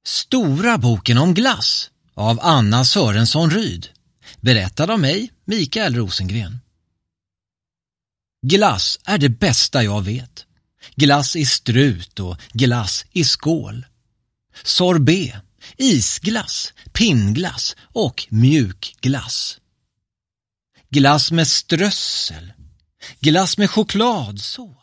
Stora boken om glass av Anna Sörensson Ryd. Berättad av mig, Mikael Rosengren. Glass är det bästa jag vet. Glass i strut och glass i skål. Sorbet, isglass, pinnglass och mjukglass. Glass med strössel. Glass med chokladsås.